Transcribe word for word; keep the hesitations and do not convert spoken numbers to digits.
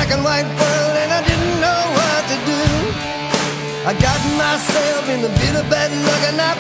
black and white world and I didn't know what to do. I got myself in a bit of bad luck and I